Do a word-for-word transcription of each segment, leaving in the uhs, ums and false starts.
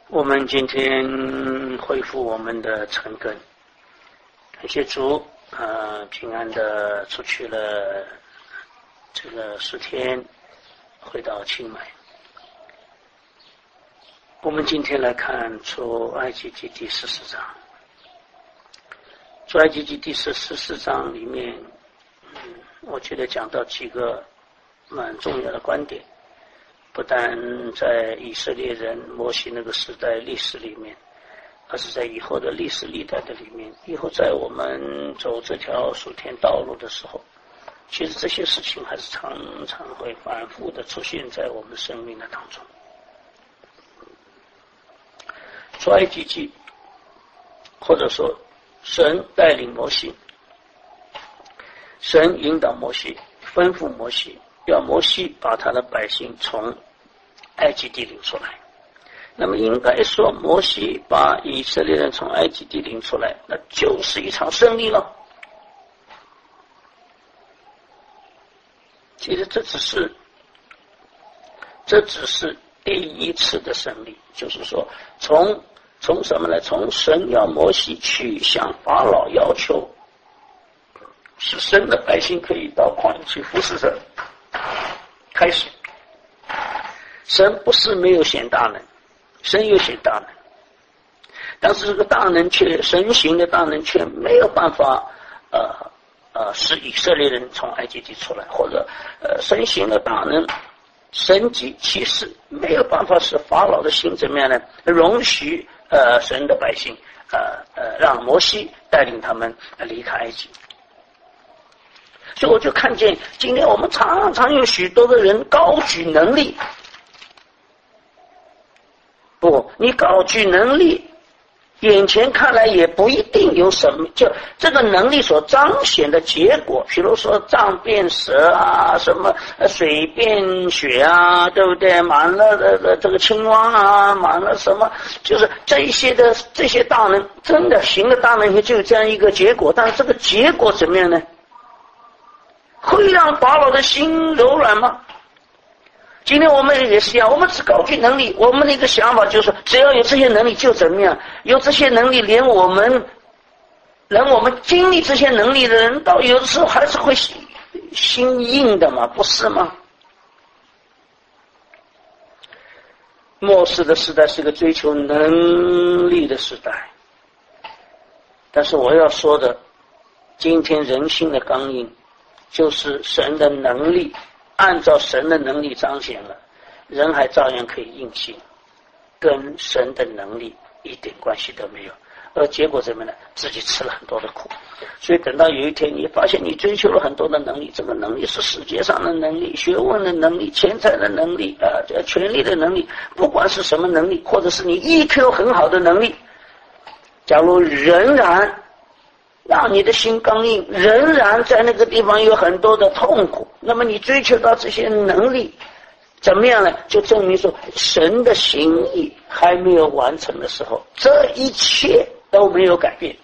我们今天恢复我们的晨更，感谢主，呃，平安的出去了这个十天，回到清迈。我们今天来看出埃及记第十四章。出埃及记第十四章里面，嗯，我觉得讲到几个蛮重要的观点。不但在以色列人摩西那个时代历史里面，而是在以后的历史历代的里面，以后在我们走这条属天道路的时候，其实这些事情还是常常会反复的出现在我们生命的当中。出埃及记，或者说神带领摩西，神引导摩西，吩咐摩西，要摩西把他的百姓从埃及地领出来。那么应该说，摩西把以色列人从埃及地领出来，那就是一场胜利了。其实这只是这只是第一次的胜利，就是说从从什么呢？从神要摩西去向法老要求使神的百姓可以到旷野去服侍神开始。神不是没有显大能，神有显大能，但是这个大能却神行的大能却没有办法呃呃使以色列人从埃及地出来，或者呃神行的大能神迹奇事没有办法使法老的心怎么样呢？容许呃神的百姓呃呃让摩西带领他们离开埃及。所以我就看见今天我们常常有许多的人高举能力，不，你高举能力，眼前看来也不一定有什么，就这个能力所彰显的结果，比如说杖变蛇啊，什么水变血啊，对不对？满了的这个青蛙啊，满了什么，就是这一些的这些大能，真的行的大能也就有这样一个结果，但是这个结果怎么样呢？会让法老的心柔软吗？今天我们也是一样，我们只高举能力，我们的一个想法就是只要有这些能力就怎么样，有这些能力连我们连我们经历这些能力的人到有的时候还是会心心硬的嘛，不是吗？末世的时代是个追求能力的时代，但是我要说的，今天人性的刚硬就是神的能力按照神的能力彰显了，人还照样可以硬性，跟神的能力一点关系都没有，而结果怎么呢？自己吃了很多的苦。所以等到有一天你发现你追求了很多的能力，这个能力是世界上的能力，学问的能力，钱财的能力，呃，权力的能力，不管是什么能力，或者是你 E Q 很好的能力，假如仍然让你的心刚硬，仍然在那个地方有很多的痛苦，那么你追求到这些能力怎么样呢？就证明说神的心意还没有完成的时候，这一切都没有改变。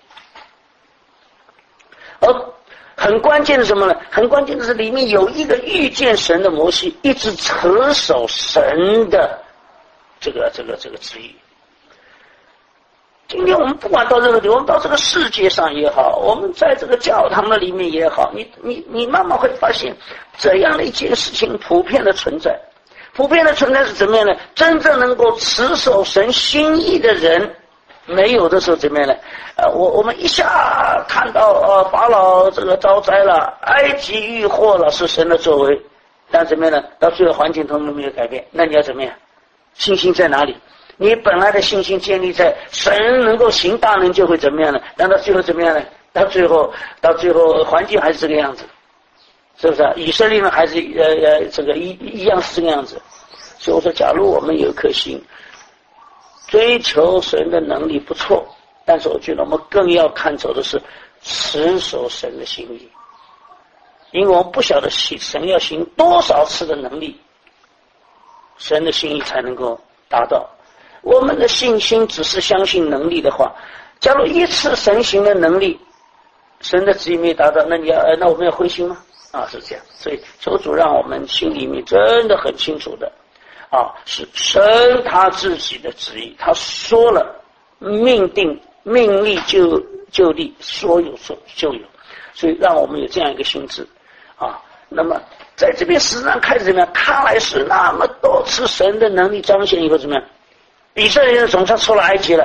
而很关键的是什么呢？很关键的是里面有一个遇见神的摩西，一直持守神的这个这个这个旨意。今天我们不管到任何地方，我们到这个世界上也好，我们在这个教堂的里面也好，你你你慢慢会发现这样的一件事情普遍的存在。普遍的存在是怎么样呢？真正能够持守神心意的人，没有的时候怎么样呢？呃，我我们一下看到呃法老这个遭灾了，埃及遇祸了，是神的作为，但怎么样呢？到最后环境通通没有改变，那你要怎么样？信心在哪里？你本来的信心建立在神能够行大能就会怎么样呢？但到最后怎么样呢？到最后到最后环境还是这个样子，是不是啊？以色列人还是呃呃这个一一样是这个样子。所以我说，假如我们有颗心追求神的能力不错，但是我觉得我们更要看重的是持守神的心意，因为我们不晓得神要行多少次的能力，神的心意才能够达到。我们的信心只是相信能力的话，假如一次神行的能力，神的旨意没达到，那你要那我们要灰心吗？啊，是这样。所以求主让我们心里面真的很清楚的， 啊，是神他自己的旨意，他说了，命定命立就就立，说有说就有，所以让我们有这样一个心智啊。那么在这边实际上开始怎么样？看来是那么多次神的能力彰显以后怎么样？以色列人总算出了埃及了。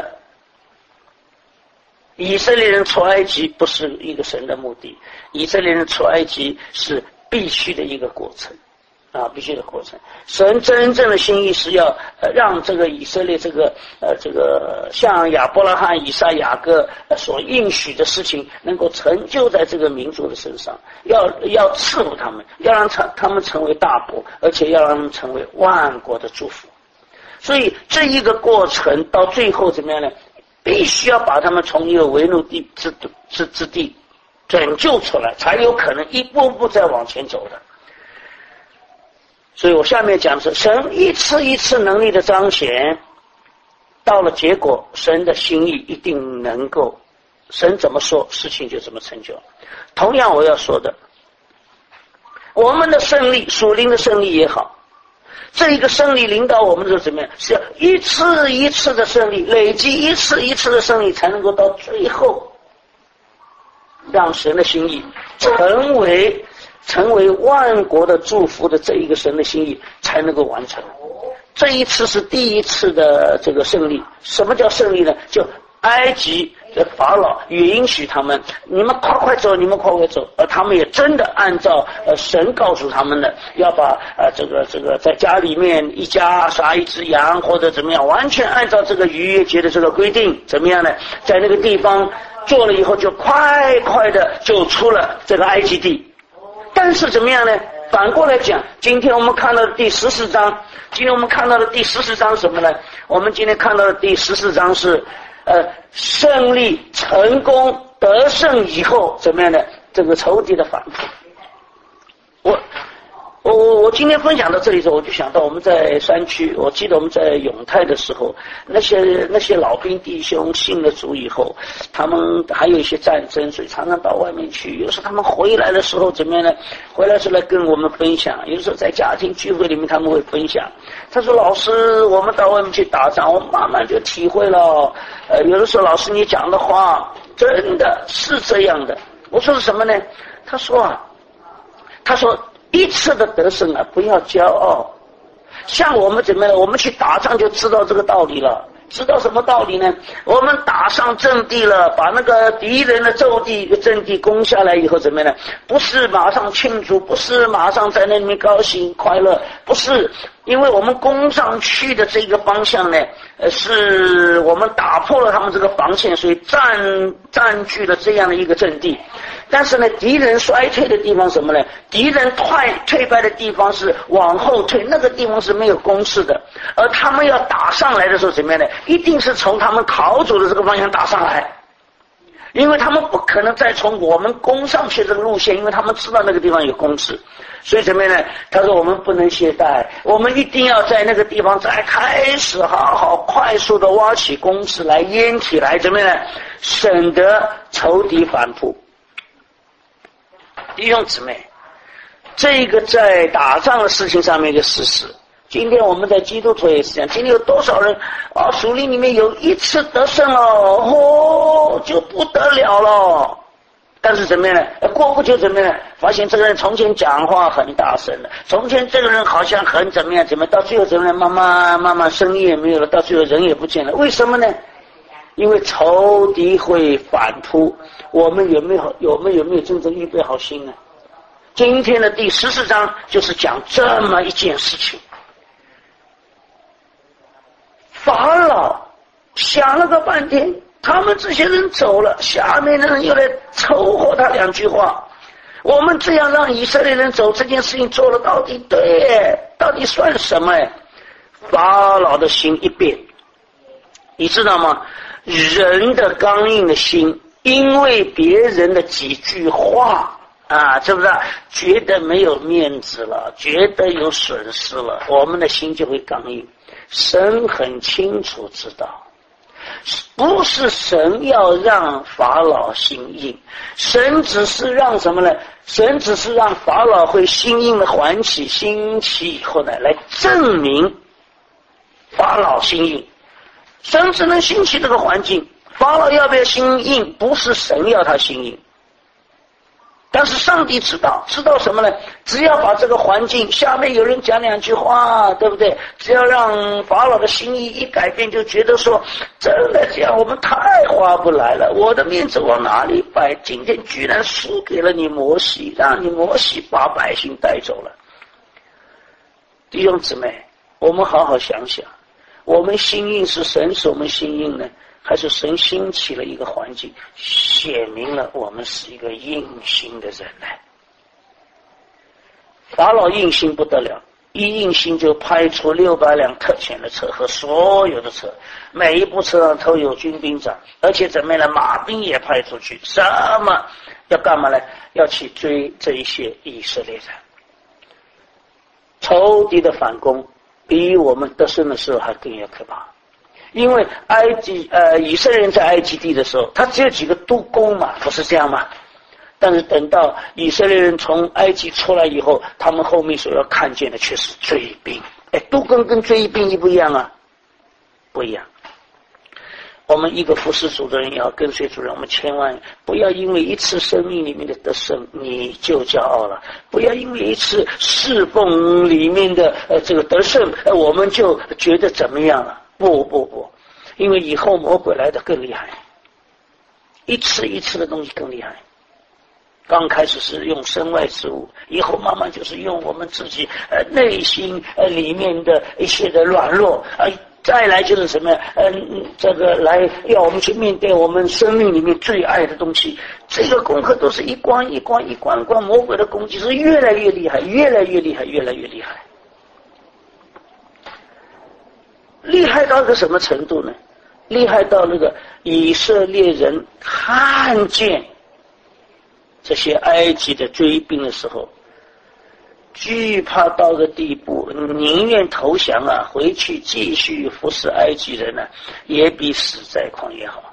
以色列人出埃及不是一个神的目的，以色列人出埃及是必须的一个过程啊，必须的过程。神真正的心意是要呃让这个以色列这个呃这个像亚伯拉罕、以撒、雅各所应许的事情能够成就在这个民族的身上，要要赐福他们，要让他他们成为大国，而且要让他们成为万国的祝福。所以这一个过程到最后怎么样呢？必须要把他们从一个为奴地之之之地拯救出来，才有可能一步步再往前走的。所以我下面讲的是神一次一次能力的彰显，到了结果神的心意一定能够，神怎么说事情就怎么成就。同样我要说的，我们的胜利，属灵的胜利也好，这一个胜利领导我们是怎么样？是要一次一次的胜利，累积一次一次的胜利，才能够到最后让神的心意成为成为万国的祝福的这一个神的心意才能够完成。这一次是第一次的这个胜利。什么叫胜利呢？就埃及的法老也允许他们，你们快快走，你们快快走，而他们也真的按照呃神告诉他们的，要把呃这个这个在家里面一家杀一只羊或者怎么样，完全按照这个逾越节的这个规定，怎么样呢？在那个地方做了以后，就快快的就出了这个埃及地。但是怎么样呢？反过来讲，今天我们看到的第十四章，今天我们看到的第十四章什么呢？我们今天看到的第十四章是呃，胜利、成功、得胜以后怎么样呢？这个仇敌的反扑。我我我我今天分享到这里的时候，我就想到我们在山区，我记得我们在永泰的时候，那些那些老兵弟兄信了主以后，他们还有一些战争，所以常常到外面去。有时候他们回来的时候怎么样呢？回来是来跟我们分享，有时候在家庭聚会里面他们会分享。他说：“老师，我们到外面去打仗，我慢慢就体会了。呃，有的时候老师你讲的话真的是这样的。”我说是什么呢？他说啊，他说。一次的得胜啊，不要骄傲。像我们怎么样？我们去打仗就知道这个道理了。知道什么道理呢？我们打上阵地了，把那个敌人的阵地阵地攻下来以后怎么样呢？不是马上庆祝，不是马上在那里面高兴快乐，不是，因为我们攻上去的这个方向呢，呃，是我们打破了他们这个防线，所以占占据了这样的一个阵地。但是呢，敌人衰退的地方什么呢？敌人退退败的地方是往后退，那个地方是没有攻势的。而他们要打上来的时候怎么样呢？一定是从他们逃走的这个方向打上来，因为他们不可能再从我们攻上去这个路线，因为他们知道那个地方有攻势。所以怎么样呢？他说我们不能懈怠，我们一定要在那个地方再开始好好快速的挖起攻势来，淹起来，怎么样呢？省得仇敌反扑。弟兄姊妹，这个在打仗的事情上面一个事实。今天我们在基督徒也是这样，今天有多少人啊？属灵里面有一次得胜了，哦，就不得了了。但是怎么样呢？过不久怎么样呢？发现这个人从前讲话很大声的，从前这个人好像很怎么样怎么样，到最后怎么样？慢慢慢慢生意也没有了，到最后人也不见了。为什么呢？因为仇敌会反扑，我们有没有有没有没有真正预备好心呢？今天的第十四章就是讲这么一件事情。法老想了个半天，他们这些人走了，下面的人又来凑合他两句话。我们这样让以色列人走，这件事情做了到底对，到底算什么？法老的心一变，你知道吗？人的刚硬的心，因为别人的几句话啊，是不是觉得没有面子了，觉得有损失了，我们的心就会刚硬。神很清楚知道，不是神要让法老心硬，神只是让什么呢？神只是让法老会心硬的缓起，兴起以后呢，来证明法老心硬，神只能兴起这个环境，法老要不要心硬，不是神要他心硬。但是上帝知道，知道什么呢？只要把这个环境下面有人讲两句话，对不对？只要让法老的心意一改变，就觉得说，真的这样我们太划不来了，我的面子往哪里摆？今天居然输给了你摩西，让你摩西把百姓带走了。弟兄姊妹，我们好好想想，我们心硬是神使我们心硬呢，还是神兴起了一个环境，显明了我们是一个硬心的人呢？法老硬心不得了，一硬心就派出六百辆特遣的车和所有的车，每一部车上都有军兵长，而且怎么样呢？马兵也派出去，什么要干嘛呢？要去追这一些以色列人。仇敌的反攻比我们得胜的时候还更要可怕。因为埃及呃以色列人在埃及地的时候，他只有几个督工嘛，不是这样吗？但是等到以色列人从埃及出来以后，他们后面所要看见的却是追兵。哎，督工跟追兵一不一样啊？不一样。我们一个服侍主的人也要跟随主人，我们千万不要因为一次生命里面的得胜你就骄傲了，不要因为一次侍奉里面的呃这个得胜，呃我们就觉得怎么样了。不不不，因为以后魔鬼来的更厉害，一次一次的东西更厉害。刚开始是用身外之物，以后慢慢就是用我们自己呃内心呃里面的一些的软弱，呃再来就是什么嗯、呃、这个来要我们去面对我们生命里面最爱的东西。这个功课都是一关一关一关一关，魔鬼的攻击是越来越厉害，越来越厉害，越来越厉害。厉害到个什么程度呢？厉害到那个以色列人看见这些埃及的追兵的时候，惧怕到个地步，宁愿投降啊，回去继续服侍埃及人啊，也比死在旷野好。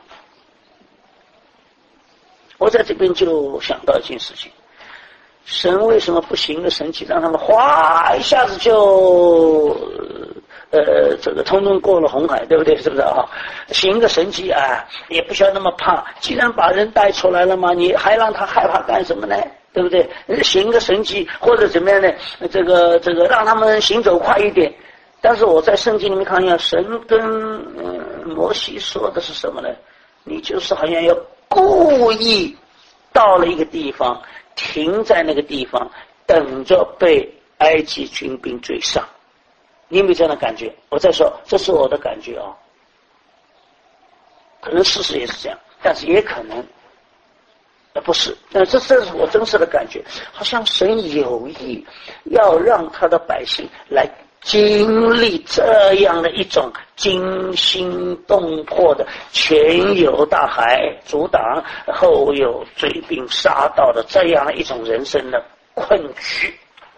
我在这边就想到一件事情，神为什么不行个神迹，让他们哗一下子就呃，这个通通过了红海，对不对？是不是啊？行个神迹啊，也不需要那么怕。既然把人带出来了嘛，你还让他害怕干什么呢？对不对？行个神迹或者怎么样呢？这个这个让他们行走快一点。但是我在圣经里面看见，神跟、呃、摩西说的是什么呢？你就是好像要故意到了一个地方，停在那个地方，等着被埃及军兵追上。你有没有这样的感觉？我再说，这是我的感觉啊、哦，可能事实也是这样，但是也可能呃不是，但这这是我真实的感觉，好像神有意要让他的百姓来经历这样的一种惊心动魄的前有大海阻挡，后有追兵杀到的这样的一种人生的困局。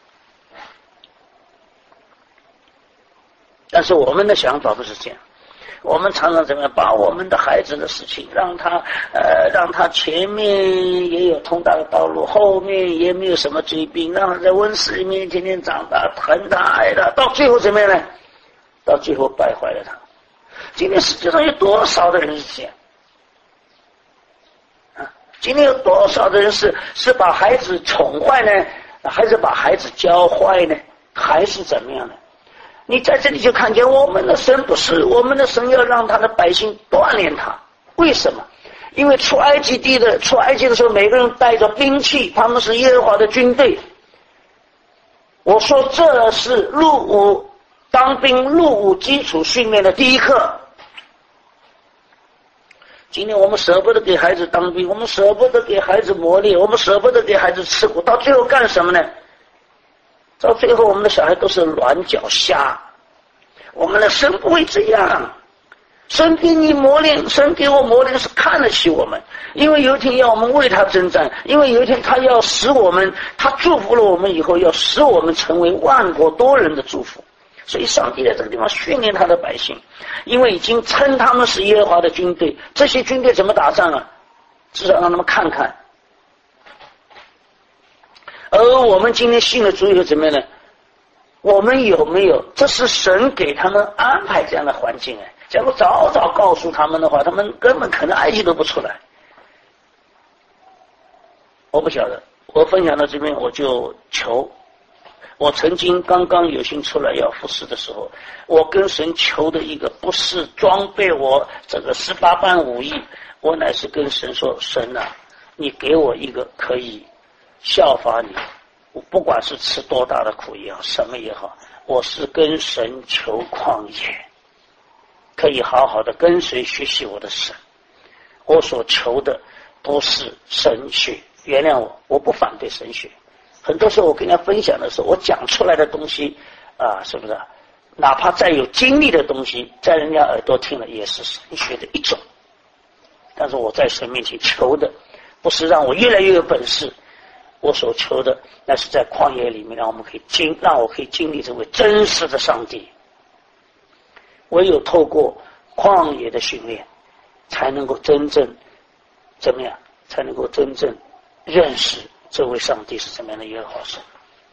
但是我们的想法不是这样，我们常常怎么样把我们的孩子的事情让他呃让他前面也有通达的道路，后面也没有什么追兵，让他在温室里面天天长大，疼他爱他，到最后怎么样呢？到最后败坏了他。今天世界上有多少的人是这样啊？今天有多少的人是是把孩子宠坏呢，还是把孩子教坏呢，还是怎么样呢？你在这里就看见我们的神不是，我们的神要让他的百姓锻炼他。为什么？因为出埃及地的出埃及的时候，每个人带着兵器，他们是耶和华的军队。我说这是入伍当兵入伍基础训练的第一课。今天我们舍不得给孩子当兵，我们舍不得给孩子磨练，我们舍不得给孩子吃苦，到最后干什么呢？到最后我们的小孩都是软脚虾。我们的神不会这样，神给你磨练，神给我磨练是看得起我们，因为有一天要我们为他征战，因为有一天他要使我们，他祝福了我们以后，要使我们成为万国多人的祝福。所以上帝在这个地方训练他的百姓，因为已经称他们是耶和华的军队，这些军队怎么打仗啊？至少让他们看看。而我们今天信了主以后怎么样呢？ 我们有没有？这是神给他们安排这样的环境哎。假如早早告诉他们的话，他们根本可能埃及都不出来。我不晓得，我分享到这边我就求。我曾经刚刚有幸出来要服侍的时候，我跟神求的一个不是装备我这个十八般武艺，我乃是跟神说：神啊，你给我一个可以效法你，我不管是吃多大的苦也好，什么也好，我是跟神求旷野，可以好好的跟随学习我的神。我所求的不是神学，原谅我，我不反对神学。很多时候我跟人家分享的时候，我讲出来的东西啊，是不是哪怕再有经历的东西，在人家耳朵听了也是神学的一种。但是我在神面前求的不是让我越来越有本事，我所求的那是在旷野里面让我们可以经让我可以经历这位真实的上帝。唯有透过旷野的训练，才能够真正怎么样？才能够真正认识这位上帝是怎么样的耶和华神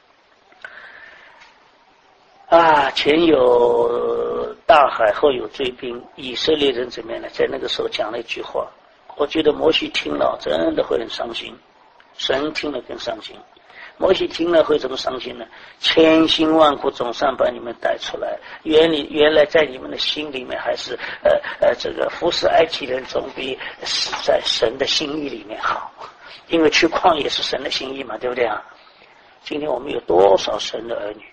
啊！前有大海，后有追兵，以色列人怎么样呢？在那个时候讲了一句话，我觉得摩西听了真的会很伤心，神听了更伤心。摩西听了会怎么伤心呢？千辛万苦总算把你们带出来，原里原来在你们的心里面还是呃呃这个服侍埃及人总比死在神的心意里面好，因为去旷野是神的心意嘛，对不对啊？今天我们有多少神的儿女，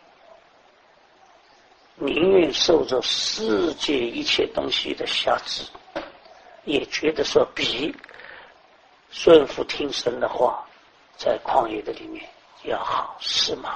宁愿受着世界一切东西的辖制，也觉得说比顺服听神的话在旷野的里面要好，是吗？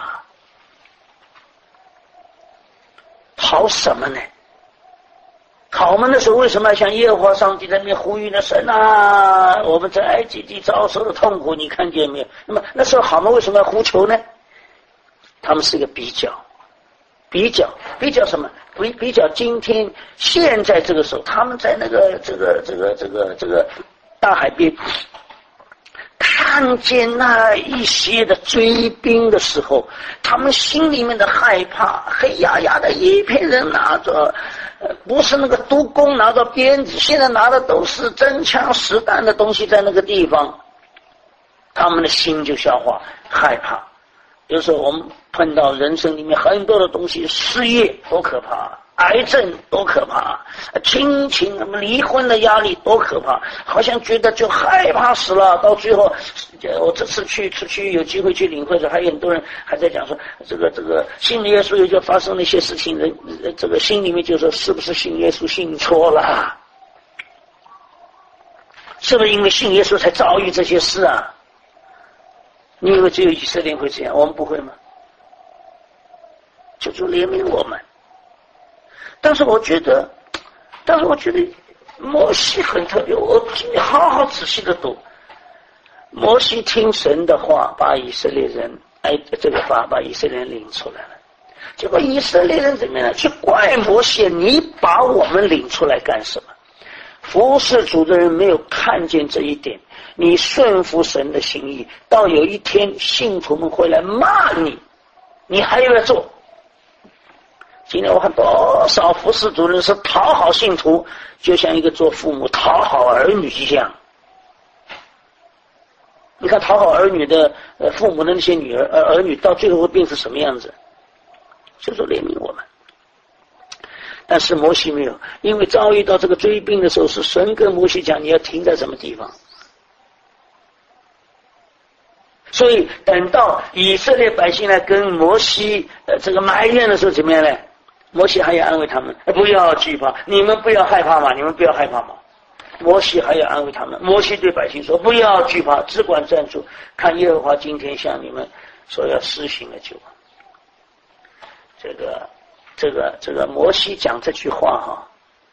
好什么呢？好，我们那时候为什么要向耶和华上帝在那边呼吁呢？神啊，我们在埃及地遭受的痛苦你看见没有？那么那时候好吗？为什么要呼求呢？他们是一个比较比较比较什么？比比较今天现在这个时候，他们在那个这个这个这个这个大海边看见那一些的追兵的时候，他们心里面的害怕，黑压压的一片人拿着呃，不是那个督工拿着鞭子，现在拿的都是真枪实弹的东西在那个地方，他们的心就消化害怕。有时候我们碰到人生里面很多的东西，失业多可怕，癌症多可怕，亲情离婚的压力多可怕，好像觉得就害怕死了。到最后我这次去出去有机会去领会的时候，还有很多人还在讲说这个这个信耶稣也就发生了一些事情，人这个心里面就说是不是信耶稣信错了，是不是因为信耶稣才遭遇这些事啊？你以为只有以色列会这样，我们不会吗？求主怜悯我们。但是我觉得，但是我觉得摩西很特别，我好好仔细的读。摩西听神的话，把以色列人哎这个把把以色列人领出来了。结果以色列人怎么样？去怪摩西，你把我们领出来干什么？服侍主的人没有看见这一点，你顺服神的心意，到有一天信徒们会来骂你，你还要做。今天我看多少服侍主人是讨好信徒，就像一个做父母讨好儿女一样。你看讨好儿女的呃父母的那些女儿儿儿女，到最后会变成什么样子？就说怜悯我们。但是摩西没有，因为遭遇到这个追兵的时候，是神跟摩西讲你要停在什么地方。所以等到以色列百姓来跟摩西呃这个埋怨的时候，怎么样呢？摩西还要安慰他们，不要惧怕，你们不要害怕嘛，你们不要害怕嘛。摩西还要安慰他们，摩西对百姓说，不要惧怕，只管站住，看耶和华今天向你们所要施行的救恩。这个这个这个摩西讲这句话哈，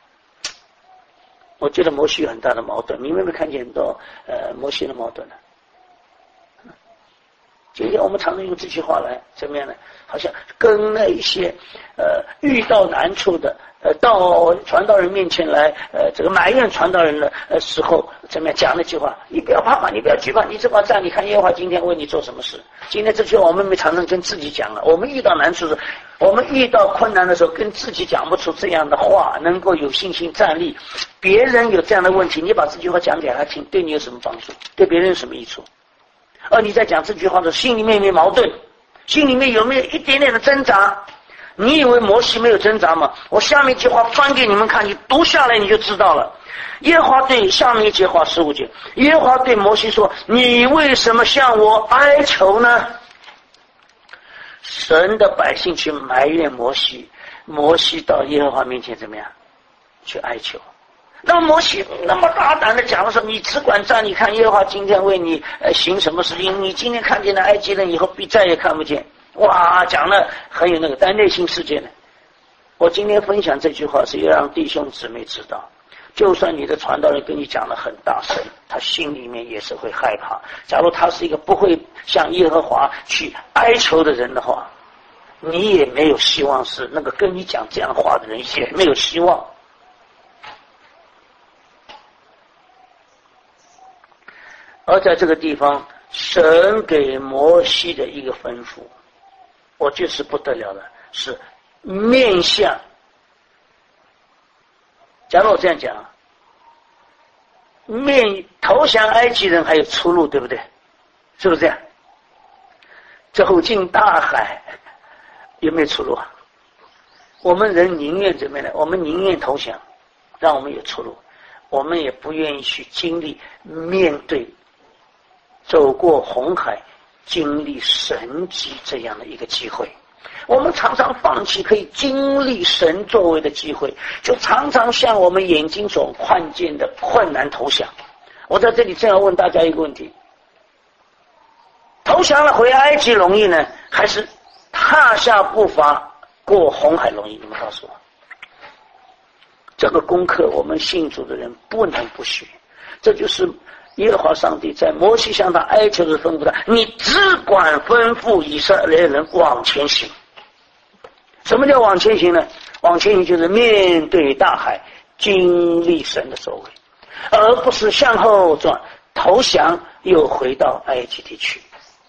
我觉得摩西有很大的矛盾。你们有没有看见很多呃摩西的矛盾呢？ 今天我们常常用这句话来怎么样呢？好像跟那一些呃遇到难处的呃到传道人面前来呃这个埋怨传道人的呃时候怎么样讲那句话？你不要怕嘛，你不要惧怕，你这么站，你看耶和华今天为你做什么事？今天这句话我们没常常跟自己讲了。我们遇到难处时，我们遇到困难的时候，跟自己讲不出这样的话，能够有信心站立。别人有这样的问题，你把这句话讲给他听，对你有什么帮助？对别人有什么益处？而你在讲这句话的时候，心里面有没有矛盾？心里面有没有一点点的挣扎？你以为摩西没有挣扎吗？我下面一句话翻给你们看，你读下来你就知道了。耶和华对下面一句话十五节，耶和华对摩西说：你为什么向我哀求呢？神的百姓去埋怨摩西，摩西到耶和华面前怎么样？去哀求。那么摩西那么大胆的讲了说，你只管站，你看耶和华今天为你呃行什么事情，你今天看见了埃及人，以后必再也看不见。哇，讲了很有那个，但内心世界呢？我今天分享这句话是要让弟兄姊妹知道，就算你的传道人跟你讲了很大声，他心里面也是会害怕。假如他是一个不会向耶和华去哀求的人的话，你也没有希望，是那个跟你讲这样话的人也没有希望。而在这个地方，神给摩西的一个吩咐，我就是不得了了，是面向。假如我这样讲，面投降埃及人还有出路，对不对？是不是这样？走进大海有没有出路啊？我们人宁愿怎么样呢？我们宁愿投降，让我们有出路，我们也不愿意去经历面对走过红海经历神迹这样的一个机会。我们常常放弃可以经历神作为的机会，就常常向我们眼睛所看见的困难投降。我在这里正要问大家一个问题，投降了回埃及容易呢，还是踏下步伐过红海容易？你们告诉我。这个功课我们信主的人不能不学，这就是耶和华上帝在摩西向他哀求的吩咐他，你只管吩咐以色列人往前行。什么叫往前行呢？往前行就是面对大海，经历神的作为，而不是向后转，投降又回到埃及地去。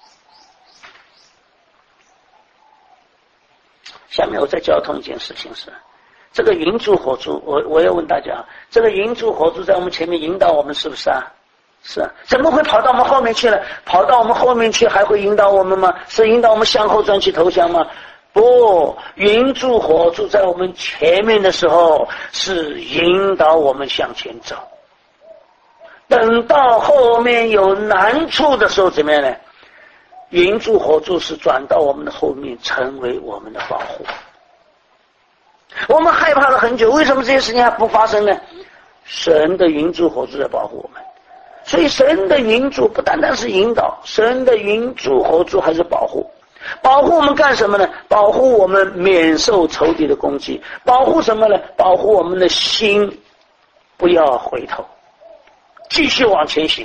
下面我再交通一件事情是，这个云柱火柱，我我要问大家，这个云柱火柱在我们前面引导我们，是不是啊？是啊，怎么会跑到我们后面去了？跑到我们后面去还会引导我们吗？是引导我们向后转去投降吗？不，云柱火柱在我们前面的时候是引导我们向前走，等到后面有难处的时候怎么样呢？云柱火柱是转到我们的后面，成为我们的保护。我们害怕了很久，为什么这些事情还不发生呢？神的云柱火柱在保护我们。所以神的云柱不单单是引导，神的云柱火柱还是保护。保护我们干什么呢？保护我们免受仇敌的攻击。保护什么呢？保护我们的心不要回头，继续往前行。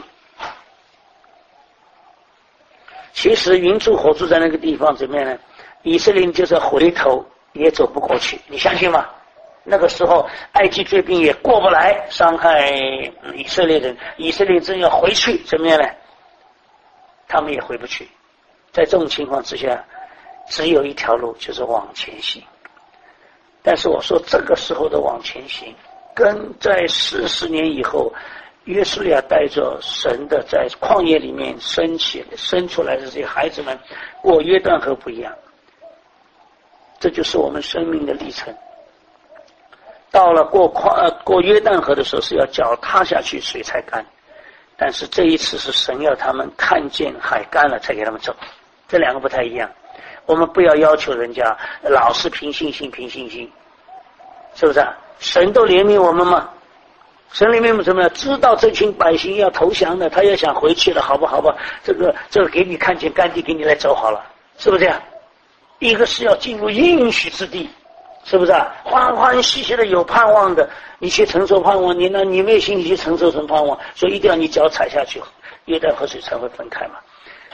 其实云柱火柱在那个地方怎么样呢？以色列人就是回头也走不过去，你相信吗？那个时候埃及追兵也过不来，伤害以色列人，以色列真要回去怎么样呢？他们也回不去。在这种情况之下，只有一条路，就是往前行。但是我说这个时候的往前行，跟在四十年以后约书亚带着神的在旷野里面生起生出来的这些孩子们过约旦河不一样。这就是我们生命的历程。到了过旷呃过约旦河的时候，是要脚踏下去水才干，但是这一次是神要他们看见海干了才给他们走，这两个不太一样。我们不要要求人家老是凭信心凭信心，是不是啊？神都怜悯我们吗？神怜悯我们什么呀？知道这群百姓要投降的，他要想回去了，好不好吧？这个这个给你看见干地，给你来走好了，是不是这样？一个是要进入应许之地，是不是啊？欢欢喜喜的有盼望的，你去承受盼望，你呢？你没有信心去承受什么盼望？所以一定要你脚踩下去，约旦河水才会分开嘛。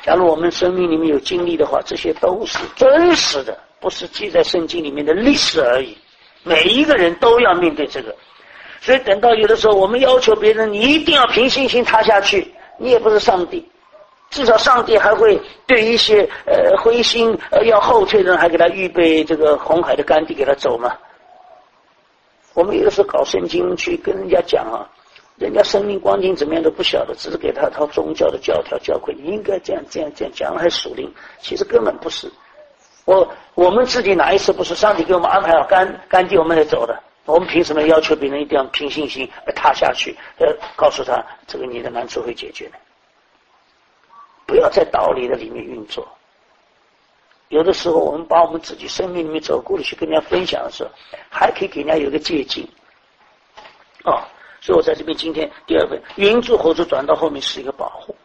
假如我们生命里面有经历的话，这些都是真实的，不是记在圣经里面的历史而已。每一个人都要面对这个，所以等到有的时候我们要求别人你一定要凭信心踏下去，你也不是上帝，至少上帝还会对一些呃灰心呃要后退的人，还给他预备这个红海的干地给他走嘛。我们有的时候搞圣经去跟人家讲啊，人家生命光景怎么样都不晓得，只是给他套宗教的教条教诲，你应该这样这样这样讲，还属灵，其实根本不是。我我们自己哪一次不是上帝给我们安排好干干地我们得走的？我们凭什么要求别人一定要凭信心踏下去？呃，告诉他这个你的难处会解决的。不要在道理的里面运作。有的时候我们把我们自己生命里面走过的去跟人家分享的时候，还可以给人家有一个借鉴。哦，所以我在这边今天第二本云柱火柱转到后面是一个保护。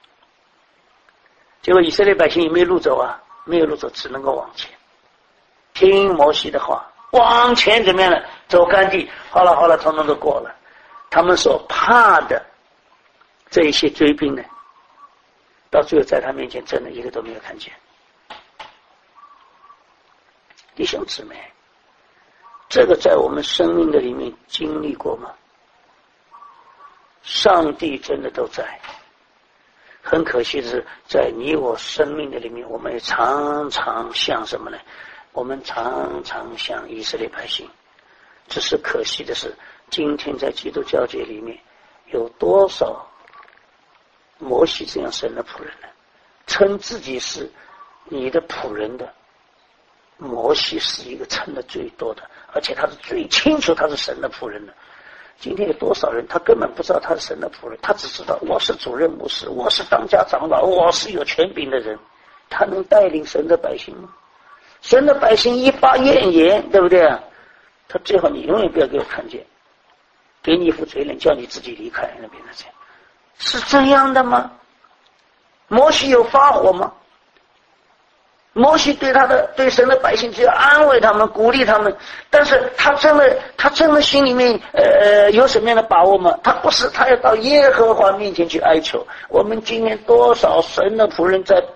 结果以色列百姓也没有路走啊。没有路走，只能够往前听摩西的话，往前怎么样呢？走干地，好了好了，统统都过了。他们所怕的这一些追兵呢，到最后在他面前真的一个都没有看见。弟兄姊妹，这个在我们生命的里面经历过吗？上帝真的都在。很可惜的是，在你我生命的里面，我们也常常像什么呢？我们常常像以色列百姓。只是可惜的是，今天在基督教界里面，有多少摩西这样神的仆人呢？称自己是你的仆人的摩西是一个称的最多的，而且他是最清楚他是神的仆人的。今天有多少人他根本不知道他是神的仆人，他只知道我是主任牧师，我是当家长老，我是有权柄的人，他能带领神的百姓吗？神的百姓一发怨言，对不对啊？他最好你永远不要给我看见，给你一副嘴脸，叫你自己离开那边的这样，是这样的吗？摩西有发火吗？摩西对他的对神的百姓只有安慰他们鼓励他们，但是他真的他真的心里面呃有什么样的把握吗？他不是，他要到耶和华面前去哀求。我们今天多少神的仆人在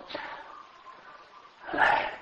唉，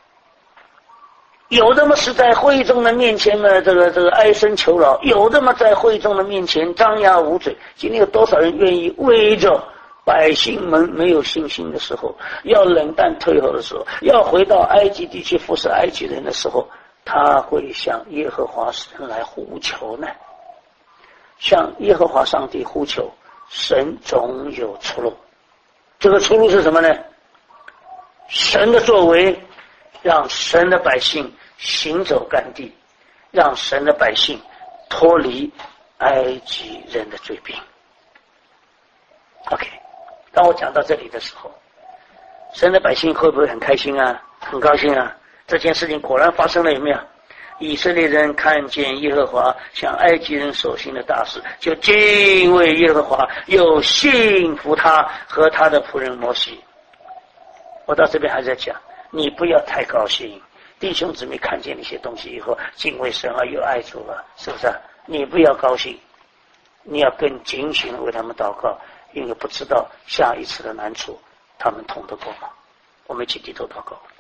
有的嘛是在会众的面前呢这个这个哀声求饶，有的嘛在会众的面前张牙舞嘴。今天有多少人愿意为着百姓们没有信心的时候，要冷淡退后的时候，要回到埃及地去服侍埃及人的时候，他会向耶和华神来呼求呢？向耶和华上帝呼求，神总有出路。这个出路是什么呢？神的作为让神的百姓行走干地，让神的百姓脱离埃及人的罪病。 OK， 当我讲到这里的时候，神的百姓会不会很开心啊？很高兴啊？这件事情果然发生了，有没有？以色列人看见耶和华向埃及人所行的大事，就敬畏耶和华，又信服他和他的仆人摩西。我到这边还在讲，你不要太高兴。弟兄姊妹看见那些东西以后，敬畏神啊，又爱主了，是不是啊？你不要高兴，你要更警醒的为他们祷告，因为不知道下一次的难处他们捅得过吗？我们一起低头祷告。